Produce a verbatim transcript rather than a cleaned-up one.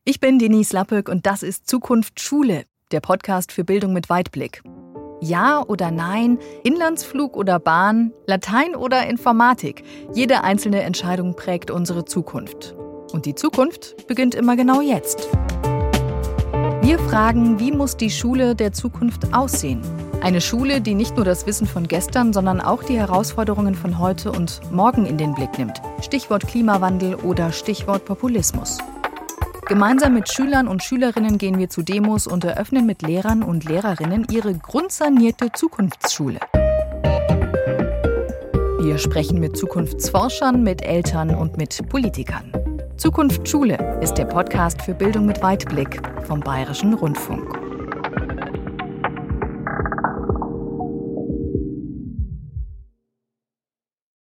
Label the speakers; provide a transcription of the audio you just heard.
Speaker 1: Ich bin Denise Lappöck und das ist Zukunft Schule, der Podcast für Bildung mit Weitblick. Ja oder nein, Inlandsflug oder Bahn, Latein oder Informatik. Jede einzelne Entscheidung prägt unsere Zukunft. Und die Zukunft beginnt immer genau jetzt. Wir fragen, wie muss die Schule der Zukunft aussehen? Eine Schule, die nicht nur das Wissen von gestern, sondern auch die Herausforderungen von heute und morgen in den Blick nimmt. Stichwort Klimawandel oder Stichwort Populismus. Gemeinsam mit Schülern und Schülerinnen gehen wir zu Demos und eröffnen mit Lehrern und Lehrerinnen ihre grundsanierte Zukunftsschule. Wir sprechen mit Zukunftsforschern, mit Eltern und mit Politikern. Zukunft Schule ist der Podcast für Bildung mit Weitblick vom Bayerischen Rundfunk.